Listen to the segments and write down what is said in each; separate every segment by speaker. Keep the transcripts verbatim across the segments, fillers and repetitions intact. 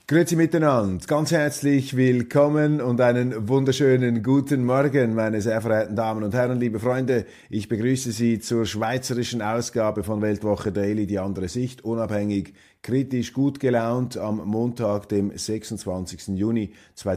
Speaker 1: Grüezi miteinander, ganz herzlich willkommen und einen wunderschönen guten Morgen, meine sehr verehrten Damen und Herren, liebe Freunde. Ich begrüße Sie zur schweizerischen Ausgabe von Weltwoche Daily, die andere Sicht, unabhängig, kritisch, gut gelaunt, am Montag, dem sechsundzwanzigsten Juni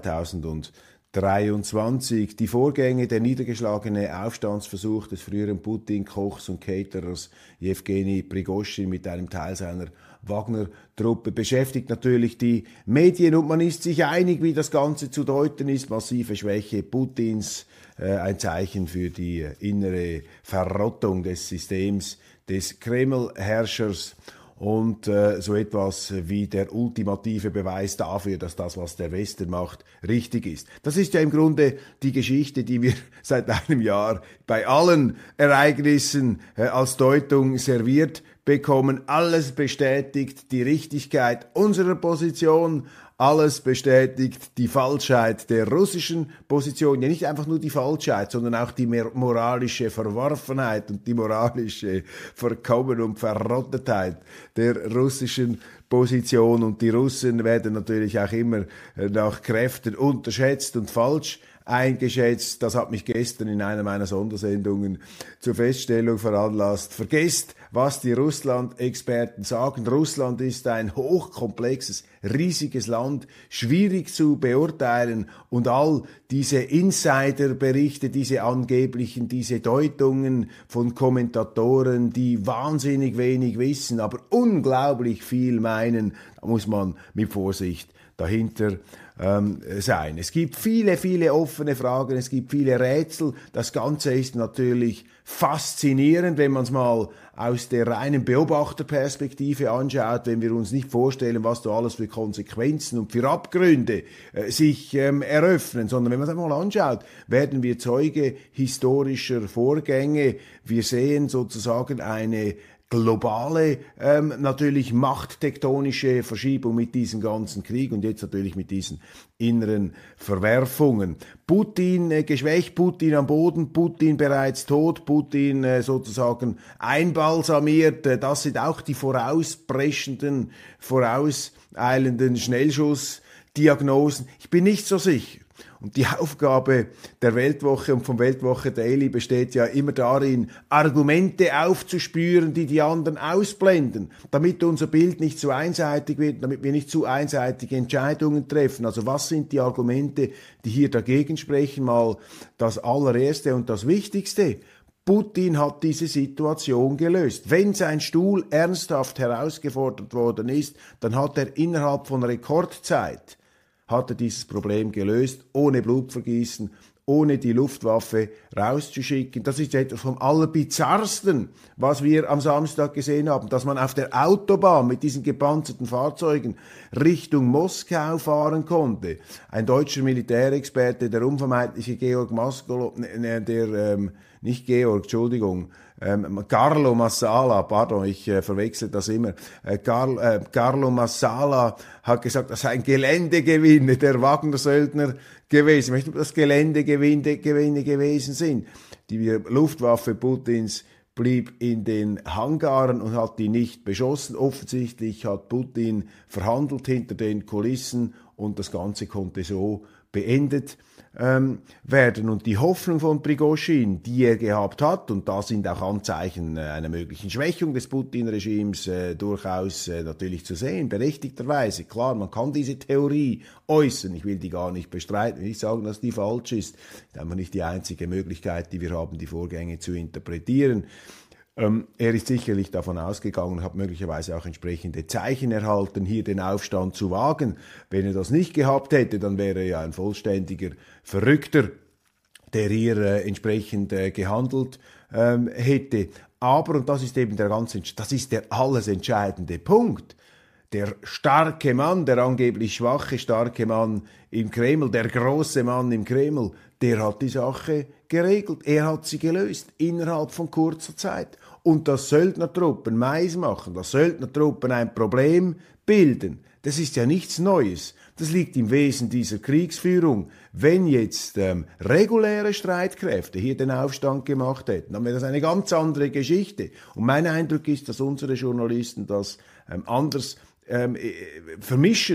Speaker 1: zweitausenddreiundzwanzig. Die Vorgänge, der niedergeschlagene Aufstandsversuch des früheren Putin-Kochs und Caterers Jewgeni Prigoschin mit einem Teil seiner Wagner-Truppe beschäftigt natürlich die Medien und man ist sich einig, wie das Ganze zu deuten ist. Massive Schwäche Putins, äh, ein Zeichen für die äh, innere Verrottung des Systems des Kreml-Herrschers und äh, so etwas wie der ultimative Beweis dafür, dass das, was der Westen macht, richtig ist. Das ist ja im Grunde die Geschichte, die wir seit einem Jahr bei allen Ereignissen äh, als Deutung serviert bekommen. Alles bestätigt die Richtigkeit unserer Position, alles bestätigt die Falschheit der russischen Position. Ja, nicht einfach nur die Falschheit, sondern auch die moralische Verworfenheit und die moralische Verkommen und Verrottetheit der russischen Position. Und die Russen werden natürlich auch immer nach Kräften unterschätzt und falsch eingeschätzt. Das hat mich gestern in einer meiner Sondersendungen zur Feststellung veranlasst. Vergesst, was die Russland-Experten sagen. Russland ist ein hochkomplexes, riesiges Land, schwierig zu beurteilen und all diese Insiderberichte, diese angeblichen, diese Deutungen von Kommentatoren, die wahnsinnig wenig wissen, aber unglaublich viel meinen, da muss man mit Vorsicht dahinter ähm, sein. Es gibt viele, viele offene Fragen, es gibt viele Rätsel. Das Ganze ist natürlich faszinierend, wenn man es mal aus der reinen Beobachterperspektive anschaut, wenn wir uns nicht vorstellen, was da alles für Konsequenzen und für Abgründe äh, sich ähm, eröffnen, sondern wenn man es einmal anschaut, werden wir Zeuge historischer Vorgänge. Wir sehen sozusagen eine globale, ähm, natürlich machttektonische Verschiebung mit diesem ganzen Krieg und jetzt natürlich mit diesen inneren Verwerfungen. Putin äh, geschwächt, Putin am Boden, Putin bereits tot, Putin äh, sozusagen einbalsamiert. Äh, das sind auch die vorauspreschenden, vorauseilenden Schnellschussdiagnosen. Ich bin nicht so sicher. Und die Aufgabe der Weltwoche und vom Weltwoche Daily besteht ja immer darin, Argumente aufzuspüren, die die anderen ausblenden, damit unser Bild nicht zu einseitig wird, damit wir nicht zu einseitige Entscheidungen treffen. Also was sind die Argumente, die hier dagegen sprechen? Mal das allererste und das Wichtigste. Putin hat diese Situation gelöst. Wenn sein Stuhl ernsthaft herausgefordert worden ist, dann hat er innerhalb von Rekordzeit hat er dieses Problem gelöst, ohne Blutvergießen, ohne die Luftwaffe rauszuschicken. Das ist etwas vom Allerbizarrsten, was wir am Samstag gesehen haben, dass man auf der Autobahn mit diesen gepanzerten Fahrzeugen Richtung Moskau fahren konnte. Ein deutscher Militärexperte, der unvermeidliche Georg Maskolo, der, ähm, nicht Georg, Entschuldigung, ähm, Carlo Massala, pardon, ich äh, verwechsel das immer, äh, Carl, äh, Carlo Massala hat gesagt, das sei ein Geländegewinne der Wagner-Söldner gewesen. Ich möchte, dass Geländegewinne Gewinne gewesen sind. Die Luftwaffe Putins blieb in den Hangaren und hat die nicht beschossen. Offensichtlich hat Putin verhandelt hinter den Kulissen und das Ganze konnte so beendet ähm, werden. Und die Hoffnung von Prigoschin, die er gehabt hat, und da sind auch Anzeichen äh, einer möglichen Schwächung des Putin-Regimes äh, durchaus äh, natürlich zu sehen, berechtigterweise. Klar, man kann diese Theorie äußern, ich will die gar nicht bestreiten, nicht sagen, dass die falsch ist. Das ist einfach nicht die einzige Möglichkeit, die wir haben, die Vorgänge zu interpretieren. Ähm, er ist sicherlich davon ausgegangen, hat möglicherweise auch entsprechende Zeichen erhalten, hier den Aufstand zu wagen. Wenn er das nicht gehabt hätte, dann wäre er ja ein vollständiger Verrückter, der hier äh, entsprechend äh, gehandelt ähm, hätte. Aber, und das ist eben der ganz, das ist der alles entscheidende Punkt, der starke Mann, der angeblich schwache, starke Mann im Kreml, der große Mann im Kreml, der hat die Sache geregelt. Er hat sie gelöst innerhalb von kurzer Zeit. Und dass Söldnertruppen Mais machen, dass Söldnertruppen ein Problem bilden, das ist ja nichts Neues. Das liegt im Wesen dieser Kriegsführung. Wenn jetzt ähm, reguläre Streitkräfte hier den Aufstand gemacht hätten, dann wäre das eine ganz andere Geschichte. Und mein Eindruck ist, dass unsere Journalisten das ähm, anders ähm, vermischen.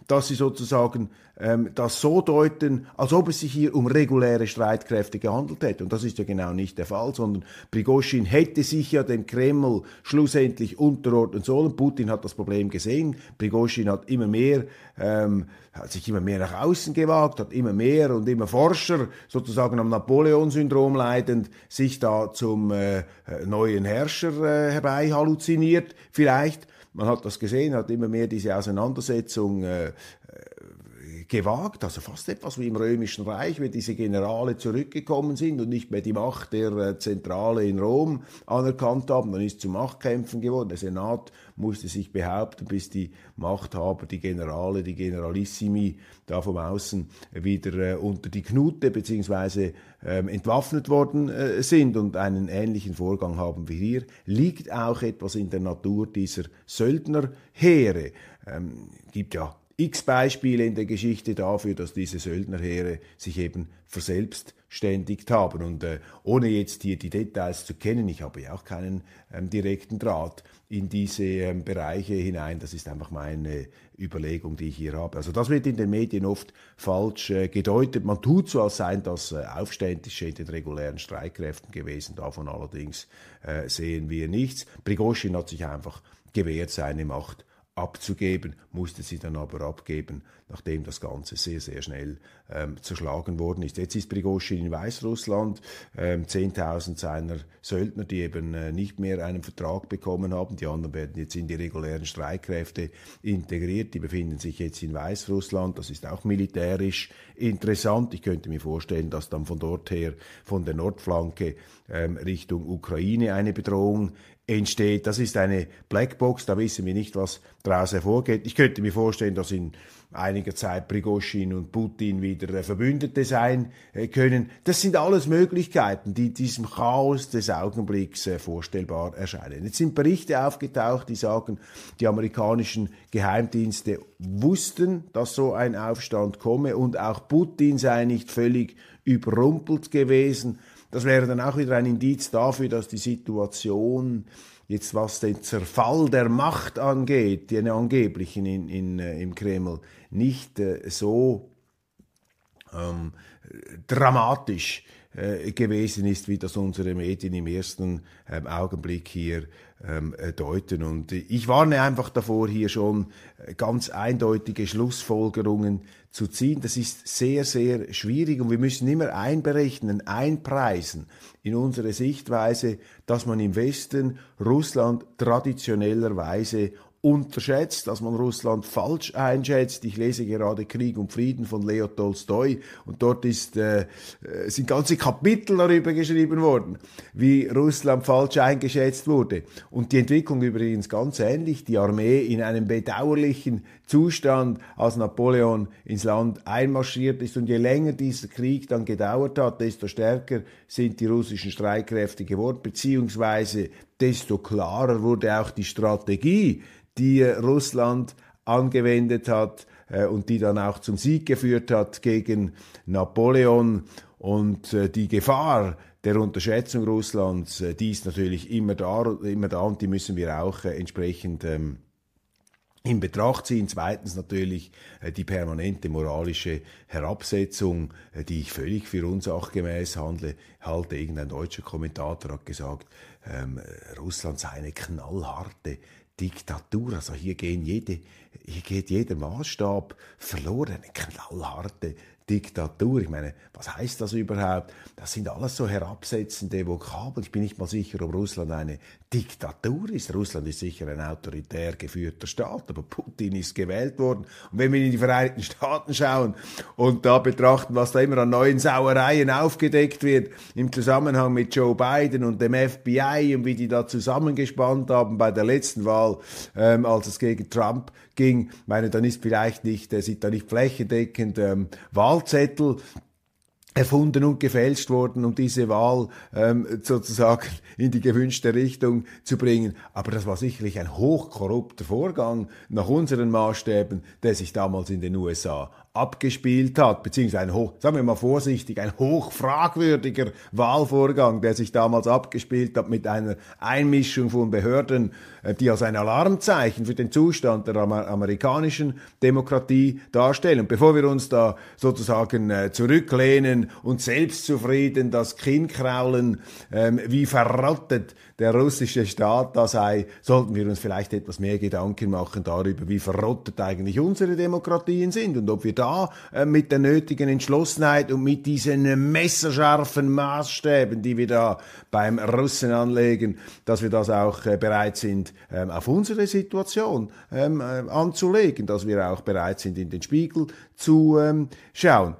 Speaker 1: dass sie sozusagen ähm, das so deuten, als ob es sich hier um reguläre Streitkräfte gehandelt hätte. Und das ist ja genau nicht der Fall, sondern Prigoschin hätte sich ja dem Kreml schlussendlich unterordnen sollen. Putin hat das Problem gesehen. Prigoschin hat immer mehr, ähm, hat sich immer mehr nach außen gewagt, hat immer mehr und immer forscher, sozusagen am Napoleon-Syndrom leidend, sich da zum äh, neuen Herrscher äh, herbei halluziniert. Vielleicht, man hat das gesehen, hat immer mehr diese Auseinandersetzung äh, gewagt, also fast etwas wie im Römischen Reich, wenn diese Generale zurückgekommen sind und nicht mehr die Macht der äh, Zentrale in Rom anerkannt haben, dann ist es zu Machtkämpfen geworden. Der Senat musste sich behaupten, bis die Machthaber, die Generale, die Generalissimi da vom Außen wieder äh, unter die Knute beziehungsweise ähm, entwaffnet worden äh, sind. Und einen ähnlichen Vorgang haben wir hier. Liegt auch etwas in der Natur dieser Söldnerheere. Ähm, gibt ja x Beispiele in der Geschichte dafür, dass diese Söldnerheere sich eben verselbstständigt haben. Und äh, ohne jetzt hier die Details zu kennen, ich habe ja auch keinen ähm, direkten Draht in diese ähm, Bereiche hinein, das ist einfach meine Überlegung, die ich hier habe. Also das wird in den Medien oft falsch äh, gedeutet. Man tut so, als seien das äh, Aufständische in den regulären Streitkräften gewesen. Davon allerdings äh, sehen wir nichts. Prigoschin hat sich einfach gewehrt, seine Macht abzugeben, musste sie dann aber abgeben, nachdem das Ganze sehr, sehr schnell ähm, zerschlagen worden ist. Jetzt ist Prigoschin in Weißrussland, ähm, zehntausend seiner Söldner, die eben äh, nicht mehr einen Vertrag bekommen haben, die anderen werden jetzt in die regulären Streitkräfte integriert, die befinden sich jetzt in Weißrussland, das ist auch militärisch interessant. Ich könnte mir vorstellen, dass dann von dort her, von der Nordflanke ähm, Richtung Ukraine eine Bedrohung entsteht. Das ist eine Blackbox, da wissen wir nicht, was daraus hervorgeht. Ich könnte mir vorstellen, dass in einiger Zeit Prigoschin und Putin wieder äh, Verbündete sein äh, können. Das sind alles Möglichkeiten, die diesem Chaos des Augenblicks äh, vorstellbar erscheinen. Jetzt sind Berichte aufgetaucht, die sagen, die amerikanischen Geheimdienste wussten, dass so ein Aufstand komme und auch Putin sei nicht völlig überrumpelt gewesen. Das wäre dann auch wieder ein Indiz dafür, dass die Situation, jetzt was den Zerfall der Macht angeht, den angeblichen in, in, äh, im Kreml, nicht äh, so ähm, dramatisch äh, gewesen ist, wie das unsere Medien im ersten ähm, Augenblick hier ähm, äh, deuten. Und ich warne einfach davor, hier schon ganz eindeutige Schlussfolgerungen zu ziehen. Das ist sehr, sehr schwierig und wir müssen immer einberechnen, einpreisen in unsere Sichtweise, dass man im Westen Russland traditionellerweise unterschätzt, dass man Russland falsch einschätzt. Ich lese gerade Krieg und Frieden von Leo Tolstoi und dort ist, äh, sind ganze Kapitel darüber geschrieben worden, wie Russland falsch eingeschätzt wurde. Und die Entwicklung übrigens ganz ähnlich. Die Armee in einem bedauerlichen Zustand, als Napoleon ins Land einmarschiert ist. Und je länger dieser Krieg dann gedauert hat, desto stärker sind die russischen Streitkräfte geworden, beziehungsweise desto klarer wurde auch die Strategie, die Russland angewendet hat äh, und die dann auch zum Sieg geführt hat gegen Napoleon. Und äh, die Gefahr der Unterschätzung Russlands, äh, die ist natürlich immer da, immer da und die müssen wir auch äh, entsprechend ähm, in Betracht ziehen. Zweitens natürlich äh, die permanente moralische Herabsetzung, äh, die ich völlig für unsachgemäß handle, halte. Irgendein deutscher Kommentator hat gesagt, ähm, Russland sei eine knallharte Diktatur, also hier, gehen jede, hier geht jeder Maßstab verloren, eine knallharte Diktatur. Ich meine, was heißt das überhaupt? Das sind alles so herabsetzende Vokabeln. Ich bin nicht mal sicher, ob Russland eine Diktatur ist. Russland ist sicher ein autoritär geführter Staat, aber Putin ist gewählt worden. Und wenn wir in die Vereinigten Staaten schauen und da betrachten, was da immer an neuen Sauereien aufgedeckt wird im Zusammenhang mit Joe Biden und dem F B I und wie die da zusammengespannt haben bei der letzten Wahl, ähm, als es gegen Trump ging, ich meine, dann ist vielleicht nicht, äh, sind da nicht flächendeckend ähm, Wahlzettel erfunden und gefälscht worden, um diese Wahl ähm, sozusagen in die gewünschte Richtung zu bringen. Aber das war sicherlich ein hochkorrupter Vorgang nach unseren Maßstäben, der sich damals in den U S A abgespielt hat, beziehungsweise ein hoch, sagen wir mal vorsichtig, ein hochfragwürdiger Wahlvorgang, der sich damals abgespielt hat mit einer Einmischung von Behörden, die als ein Alarmzeichen für den Zustand der Amer- amerikanischen Demokratie darstellen. Und bevor wir uns da sozusagen äh, zurücklehnen und selbstzufrieden das Kinn kraulen, ähm, wie verrottet der russische Staat da sei, sollten wir uns vielleicht etwas mehr Gedanken machen darüber, wie verrottet eigentlich unsere Demokratien sind und ob wir da äh, mit der nötigen Entschlossenheit und mit diesen messerscharfen Maßstäben, die wir da beim Russen anlegen, dass wir das auch äh, bereit sind, ähm, auf unsere Situation ähm, äh, anzulegen, dass wir auch bereit sind, in den Spiegel zu ähm, schauen.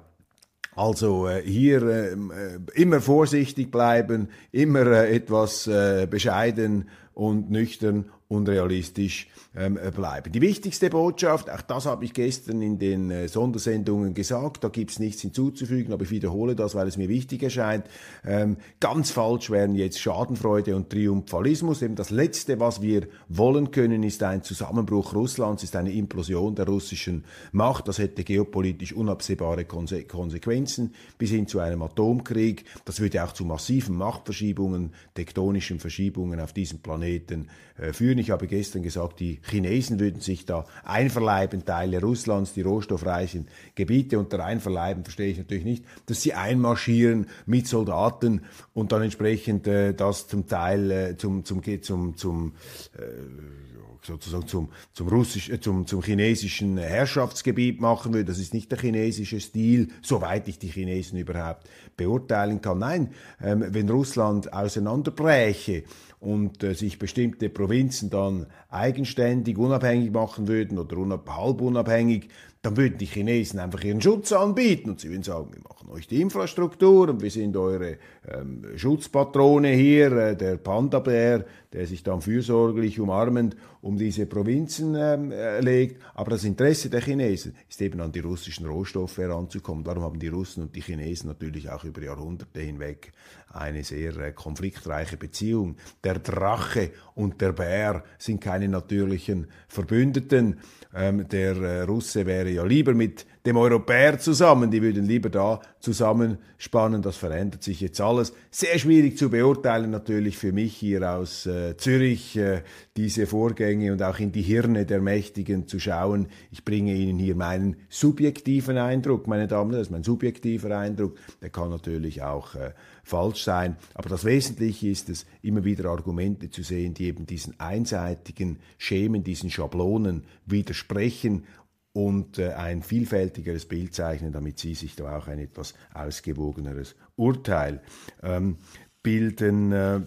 Speaker 1: Also äh, hier äh, immer vorsichtig bleiben, immer äh, etwas äh, bescheiden und nüchtern und realistisch ähm, bleiben. Die wichtigste Botschaft, auch das habe ich gestern in den äh, Sondersendungen gesagt, da gibt's nichts hinzuzufügen, aber ich wiederhole das, weil es mir wichtig erscheint. Ähm, ganz falsch wären jetzt Schadenfreude und Triumphalismus. Eben das Letzte, was wir wollen können, ist ein Zusammenbruch Russlands, ist eine Implosion der russischen Macht. Das hätte geopolitisch unabsehbare Konse- Konsequenzen bis hin zu einem Atomkrieg. Das würde auch zu massiven Machtverschiebungen, tektonischen Verschiebungen auf diesem Planeten äh, führen. Ich habe gestern gesagt, die Chinesen würden sich da einverleiben, Teile Russlands, die rohstoffreichen Gebiete, unter einverleiben verstehe ich natürlich nicht, dass sie einmarschieren mit Soldaten und dann entsprechend äh, das zum Teil äh, zum zum zum zum äh, sozusagen zum zum russisch äh, zum zum chinesischen Herrschaftsgebiet machen würde. Das ist nicht der chinesische Stil, soweit ich die Chinesen überhaupt beurteilen kann. Nein, ähm, wenn Russland auseinanderbräche und äh, sich bestimmte Provinzen dann eigenständig, unabhängig machen würden oder unab- halb unabhängig, dann würden die Chinesen einfach ihren Schutz anbieten und sie würden sagen, wir machen euch die Infrastruktur und wir sind eure ähm, Schutzpatrone hier, äh, der Panda-Bär, der sich dann fürsorglich umarmend um diese Provinzen ähm, äh, legt. Aber das Interesse der Chinesen ist eben an die russischen Rohstoffe heranzukommen. Darum haben die Russen und die Chinesen natürlich auch über Jahrhunderte hinweg eine sehr äh, konfliktreiche Beziehung. Der Drache und der Bär sind keine natürlichen Verbündeten. Ähm, der äh, Russe wäre ja lieber mit dem Europäer zusammen, die würden lieber da zusammenspannen, das verändert sich jetzt alles. Sehr schwierig zu beurteilen natürlich für mich hier aus äh, Zürich, äh, diese Vorgänge und auch in die Hirne der Mächtigen zu schauen. Ich bringe Ihnen hier meinen subjektiven Eindruck, meine Damen und Herren, das ist mein subjektiver Eindruck, der kann natürlich auch äh, falsch sein, aber das Wesentliche ist es, immer wieder Argumente zu sehen, die eben diesen einseitigen Schemen, diesen Schablonen widersprechen und äh, ein vielfältigeres Bild zeichnen, damit Sie sich da auch ein etwas ausgewogeneres Urteil ähm, bilden, äh,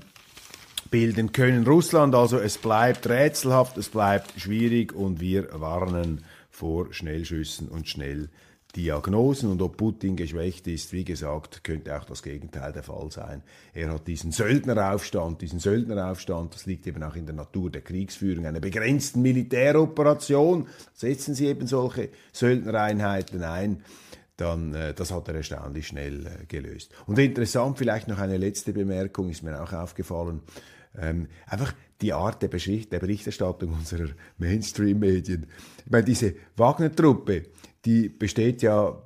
Speaker 1: bilden können. Russland also, es bleibt rätselhaft, es bleibt schwierig und wir warnen vor Schnellschüssen und Schnelldiagnosen. Und ob Putin geschwächt ist, wie gesagt, könnte auch das Gegenteil der Fall sein. Er hat diesen Söldneraufstand, diesen Söldneraufstand, das liegt eben auch in der Natur der Kriegsführung, einer begrenzten Militäroperation, setzen Sie eben solche Söldnereinheiten ein, dann, äh, das hat er erstaunlich schnell äh, gelöst. Und interessant, vielleicht noch eine letzte Bemerkung, ist mir auch aufgefallen, ähm, einfach die Art der, Bericht, der Berichterstattung unserer Mainstream-Medien. Ich meine, diese Wagner-Truppe, die besteht ja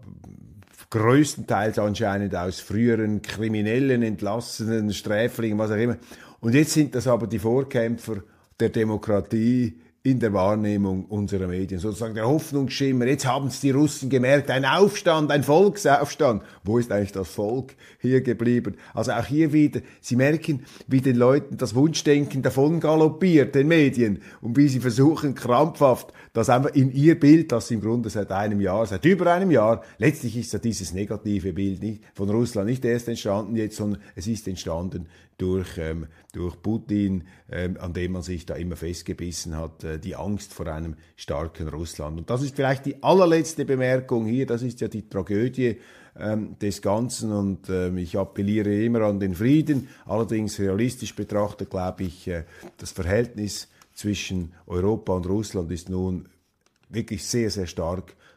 Speaker 1: größtenteils anscheinend aus früheren Kriminellen, entlassenen Sträflingen, was auch immer. Und jetzt sind das aber die Vorkämpfer der Demokratie in der Wahrnehmung unserer Medien, sozusagen der Hoffnungsschimmer. Jetzt haben es die Russen gemerkt, ein Aufstand, ein Volksaufstand. Wo ist eigentlich das Volk hier geblieben? Also auch hier wieder, Sie merken, wie den Leuten das Wunschdenken davon galoppiert, den Medien, und wie sie versuchen krampfhaft, das einfach in ihr Bild, das im Grunde seit einem Jahr, seit über einem Jahr, letztlich ist ja dieses negative Bild nicht von Russland nicht erst entstanden jetzt, sondern es ist entstanden durch, ähm, durch Putin, ähm, an dem man sich da immer festgebissen hat, äh, die Angst vor einem starken Russland. Und das ist vielleicht die allerletzte Bemerkung hier, das ist ja die Tragödie ähm, des Ganzen und ähm, ich appelliere immer an den Frieden. Allerdings realistisch betrachtet glaube ich, äh, das Verhältnis zwischen Europa und Russland ist nun wirklich sehr, sehr stark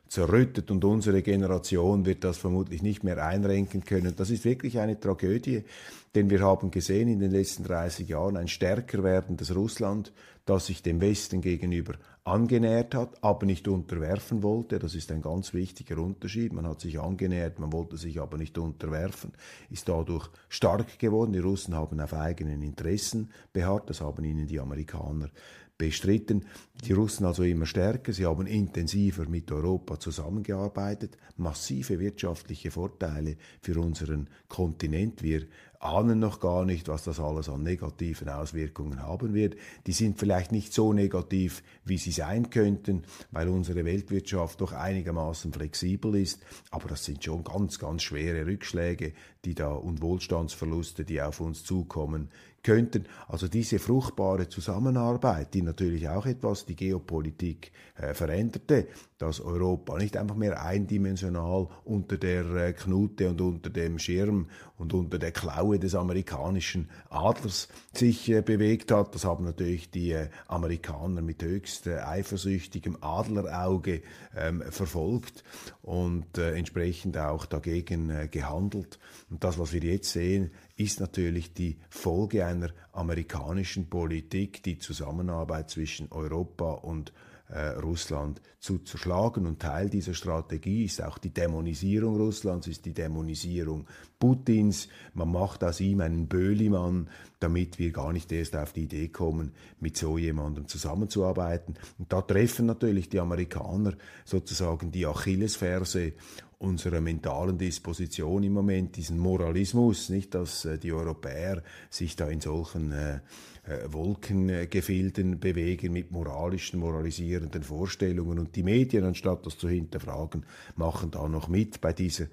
Speaker 1: zerrüttet und unsere Generation wird das vermutlich nicht mehr einrenken können. Das ist wirklich eine Tragödie, denn wir haben gesehen in den letzten dreißig Jahren ein stärker werdendes Russland, das sich dem Westen gegenüber angenähert hat, aber nicht unterwerfen wollte. Das ist ein ganz wichtiger Unterschied. Man hat sich angenähert, man wollte sich aber nicht unterwerfen, ist dadurch stark geworden. Die Russen haben auf eigenen Interessen beharrt, das haben ihnen die Amerikaner bestritten. Die Russen also immer stärker, sie haben intensiver mit Europa zusammengearbeitet, massive wirtschaftliche Vorteile für unseren Kontinent. Wir ahnen noch gar nicht, was das alles an negativen Auswirkungen haben wird. Die sind vielleicht nicht so negativ, wie sie sein könnten, weil unsere Weltwirtschaft doch einigermaßen flexibel ist, aber das sind schon ganz, ganz schwere Rückschläge, die da und Wohlstandsverluste, die auf uns zukommen könnten. Also diese fruchtbare Zusammenarbeit, die natürlich auch etwas die Geopolitik äh, veränderte, dass Europa nicht einfach mehr eindimensional unter der äh, Knute und unter dem Schirm und unter der Klaue des amerikanischen Adlers sich äh, bewegt hat. Das haben natürlich die äh, Amerikaner mit höchst äh, eifersüchtigem Adlerauge ähm, verfolgt und äh, entsprechend auch dagegen äh, gehandelt. Und das, was wir jetzt sehen, ist natürlich die Folge einer amerikanischen Politik, die Zusammenarbeit zwischen Europa und äh, Russland zu zerschlagen. Und Teil dieser Strategie ist auch die Dämonisierung Russlands, ist die Dämonisierung Putins. Man macht aus ihm einen Böhlimann, damit wir gar nicht erst auf die Idee kommen, mit so jemandem zusammenzuarbeiten. Und da treffen natürlich die Amerikaner sozusagen die Achillesferse unserer mentalen Disposition im Moment, diesen Moralismus, nicht, dass äh, die Europäer sich da in solchen äh, äh, Wolkengefilden bewegen mit moralischen, moralisierenden Vorstellungen und die Medien, anstatt das zu hinterfragen, machen da noch mit bei dieser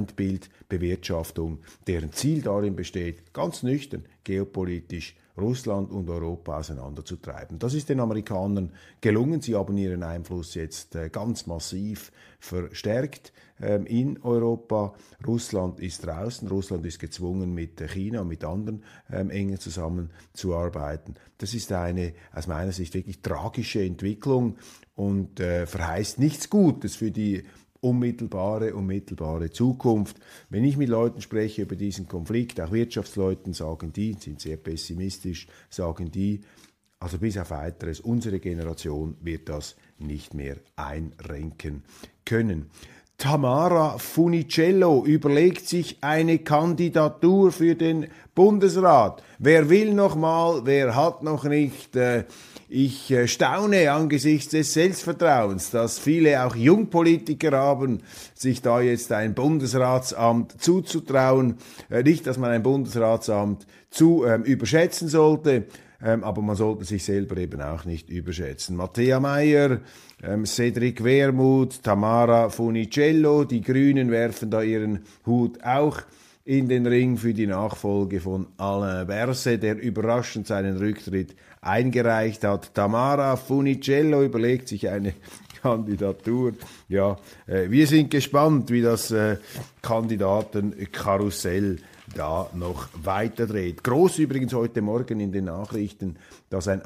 Speaker 1: Feindbildbewirtschaftung, deren Ziel darin besteht, ganz nüchtern, geopolitisch Russland und Europa auseinanderzutreiben. Das ist den Amerikanern gelungen. Sie haben ihren Einfluss jetzt äh, ganz massiv verstärkt ähm, in Europa. Russland ist draußen. Russland ist gezwungen, mit China und mit anderen ähm, enger zusammenzuarbeiten. Das ist eine aus meiner Sicht wirklich tragische Entwicklung und äh, verheißt nichts Gutes für die unmittelbare, unmittelbare Zukunft. Wenn ich mit Leuten spreche über diesen Konflikt, auch Wirtschaftsleuten, sagen die, sind sehr pessimistisch, sagen die, also bis auf Weiteres, unsere Generation wird das nicht mehr einrenken können. Tamara Funicello überlegt sich eine Kandidatur für den Bundesrat. Wer will noch mal, wer hat noch nicht? Äh, ich äh, staune angesichts des Selbstvertrauens, dass viele auch Jungpolitiker haben, sich da jetzt ein Bundesratsamt zuzutrauen. Äh, nicht, dass man ein Bundesratsamt zu ähm, überschätzen sollte, ähm, aber man sollte sich selber eben auch nicht überschätzen. Matthäa Meier, ähm, Cedric Wermuth, Tamara Funicello, die Grünen werfen da ihren Hut auch in den Ring für die Nachfolge von Alain Berset, der überraschend seinen Rücktritt eingereicht hat. Tamara Funicello überlegt sich eine Kandidatur. Ja, äh, wir sind gespannt, wie das äh, Kandidatenkarussell da noch weiterdreht. Groß übrigens heute Morgen in den Nachrichten, dass ein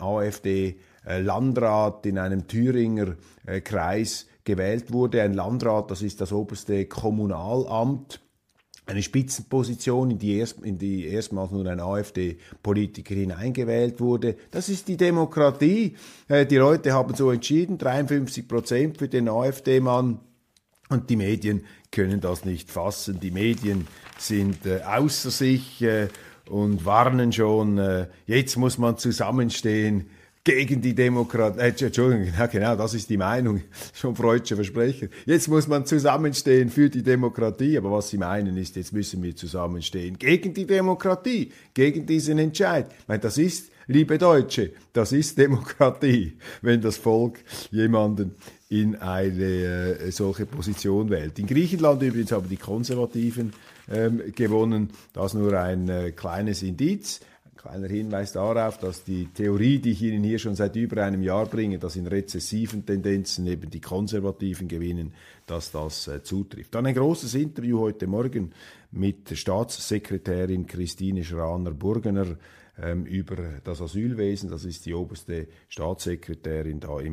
Speaker 1: AfD-Landrat in einem Thüringer äh, Kreis gewählt wurde. Ein Landrat, das ist das oberste Kommunalamt, eine Spitzenposition, in die, erst, in die erstmals nur ein AfD-Politiker hineingewählt wurde. Das ist die Demokratie. Äh, die Leute haben so entschieden, dreiundfünfzig Prozent für den AfD-Mann. Und die Medien können das nicht fassen. Die Medien sind äh, außer sich äh, und warnen schon, äh, jetzt muss man zusammenstehen gegen die Demokratie. Äh, Entschuldigung, ja, genau, das ist die Meinung. Schon freudscher Versprecher. Jetzt muss man zusammenstehen für die Demokratie. Aber was sie meinen ist, jetzt müssen wir zusammenstehen gegen die Demokratie, gegen diesen Entscheid. Ich meine, das ist, liebe Deutsche, das ist Demokratie, wenn das Volk jemanden in eine äh, solche Position wählt. In Griechenland übrigens haben die Konservativen ähm, gewonnen. Das nur ein äh, kleines Indiz. Ein kleiner Hinweis darauf, dass die Theorie, die ich Ihnen hier schon seit über einem Jahr bringe, dass in rezessiven Tendenzen eben die Konservativen gewinnen, dass das äh, zutrifft. Dann ein großes Interview heute Morgen mit Staatssekretärin Christine Schraner-Burgener ähm, über das Asylwesen. Das ist die oberste Staatssekretärin da im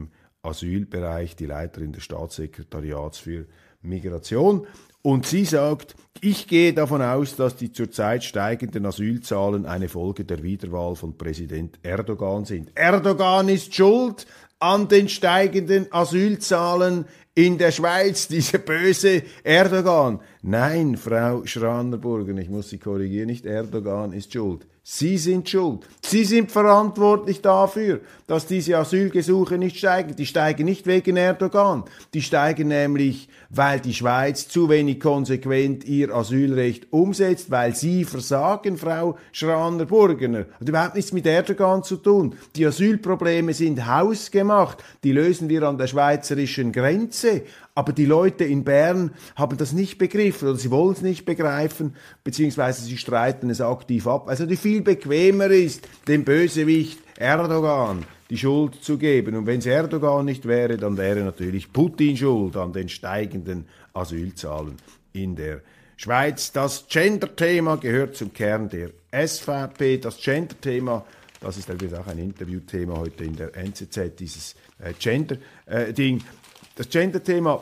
Speaker 1: Asylbereich, die Leiterin des Staatssekretariats für Migration. Und sie sagt, ich gehe davon aus, dass die zurzeit steigenden Asylzahlen eine Folge der Wiederwahl von Präsident Erdogan sind. Erdogan ist schuld an den steigenden Asylzahlen in der Schweiz, dieser böse Erdogan. Nein, Frau Schranerburger, ich muss Sie korrigieren, nicht Erdogan ist schuld. Sie sind schuld. Sie sind verantwortlich dafür, dass diese Asylgesuche nicht steigen. Die steigen nicht wegen Erdogan. Die steigen nämlich, weil die Schweiz zu wenig konsequent ihr Asylrecht umsetzt, weil Sie versagen, Frau Schraner-Burgener. Hat überhaupt nichts mit Erdogan zu tun. Die Asylprobleme sind hausgemacht. Die lösen wir an der schweizerischen Grenze. Aber die Leute in Bern haben das nicht begriffen oder sie wollen es nicht begreifen, beziehungsweise sie streiten es aktiv ab. Also die viel bequemer ist, dem Bösewicht Erdogan die Schuld zu geben. Und wenn es Erdogan nicht wäre, dann wäre natürlich Putin schuld an den steigenden Asylzahlen in der Schweiz. Das Gender-Thema gehört zum Kern der S V P. Das Gender-Thema, das ist übrigens auch ein Interviewthema heute in der N Z Z, dieses äh, Gender-Ding. Äh, Das Gender-Thema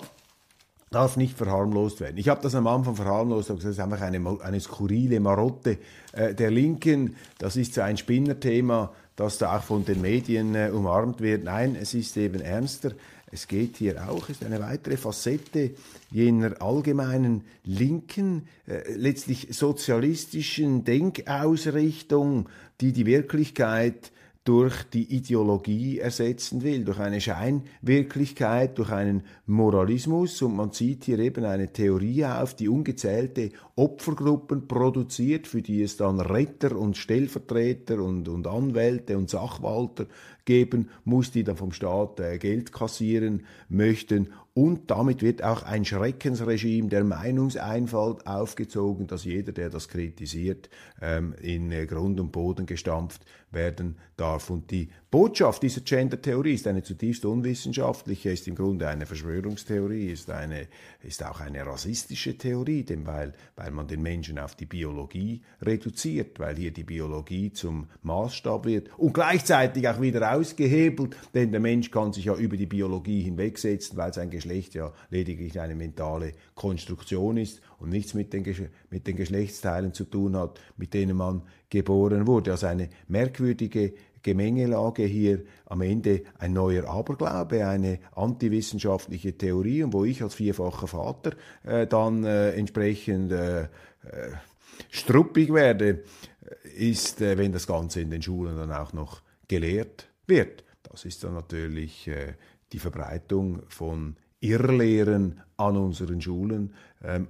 Speaker 1: darf nicht verharmlost werden. Ich habe das am Anfang verharmlost, aber das ist einfach eine, eine skurrile Marotte äh, der Linken. Das ist so ein Spinnerthema, das da auch von den Medien äh, umarmt wird. Nein, es ist eben ernster. Es geht hier auch, ist eine weitere Facette jener allgemeinen linken, äh, letztlich sozialistischen Denkausrichtung, die die Wirklichkeit durch die Ideologie ersetzen will, durch eine Scheinwirklichkeit, durch einen Moralismus. Und man zieht hier eben eine Theorie auf, die ungezählte Opfergruppen produziert, für die es dann Retter und Stellvertreter und, und Anwälte und Sachwalter geben muss, die dann vom Staat äh, Geld kassieren möchten. Und damit wird auch ein Schreckensregime der Meinungseinfalt aufgezogen, dass jeder, der das kritisiert, ähm, in äh, Grund und Boden gestampft werden darf. Und die Botschaft dieser Gender-Theorie ist eine zutiefst unwissenschaftliche, ist im Grunde eine Verschwörungstheorie, ist, eine, ist auch eine rassistische Theorie, denn weil, weil man den Menschen auf die Biologie reduziert, weil hier die Biologie zum Maßstab wird und gleichzeitig auch wieder ausgehebelt, denn der Mensch kann sich ja über die Biologie hinwegsetzen, weil sein Geschlecht ja lediglich eine mentale Konstruktion ist und nichts mit den, mit den Geschlechtsteilen zu tun hat, mit denen man geboren wurde. Also eine merkwürdige Gemengelage hier, am Ende ein neuer Aberglaube, eine antiwissenschaftliche Theorie, und wo ich als vierfacher Vater äh, dann äh, entsprechend äh, äh, struppig werde, ist, äh, wenn das Ganze in den Schulen dann auch noch gelehrt wird. Das ist dann natürlich äh, die Verbreitung von Irrlehren an unseren Schulen, ähm,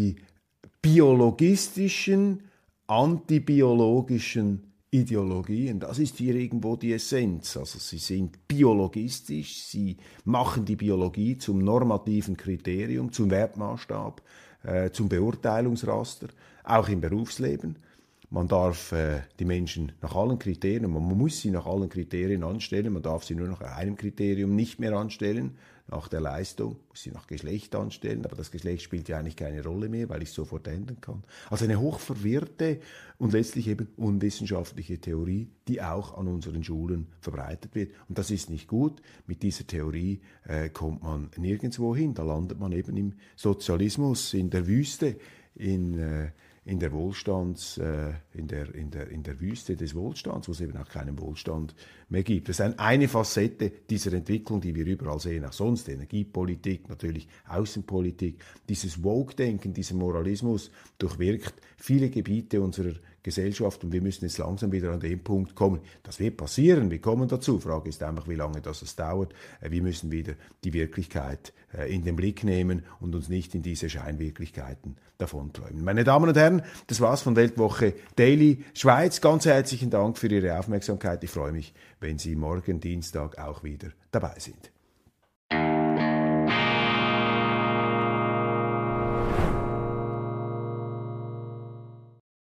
Speaker 1: antibiologistischen, antibiologischen Ideologien. Das ist hier irgendwo die Essenz. Also sie sind biologistisch, sie machen die Biologie zum normativen Kriterium, zum Wertmaßstab, äh, zum Beurteilungsraster, auch im Berufsleben. Man darf äh, die Menschen nach allen Kriterien, man muss sie nach allen Kriterien anstellen, man darf sie nur nach einem Kriterium nicht mehr anstellen, nach der Leistung, muss sie nach Geschlecht anstellen, aber das Geschlecht spielt ja eigentlich keine Rolle mehr, weil ich es sofort ändern kann. Also eine hochverwirrte und letztlich eben unwissenschaftliche Theorie, die auch an unseren Schulen verbreitet wird. Und das ist nicht gut. Mit dieser Theorie äh, kommt man nirgendwo hin. Da landet man eben im Sozialismus, in der Wüste, in äh, in der Wohlstands, äh, in der, in der, in der Wüste des Wohlstands, wo es eben auch keinen Wohlstand mehr gibt. Das ist eine Facette dieser Entwicklung, die wir überall sehen, auch sonst, Energiepolitik, natürlich Außenpolitik. Dieses Woke-Denken, dieser Moralismus durchwirkt viele Gebiete unserer Gesellschaft, und wir müssen jetzt langsam wieder an den Punkt kommen. Das wird passieren, wir kommen dazu. Die Frage ist einfach, wie lange das es dauert. Wir müssen wieder die Wirklichkeit in den Blick nehmen und uns nicht in diese Scheinwirklichkeiten davonträumen. Meine Damen und Herren, das war's von Weltwoche Daily Schweiz. Ganz herzlichen Dank für Ihre Aufmerksamkeit. Ich freue mich, wenn Sie morgen Dienstag auch wieder dabei sind.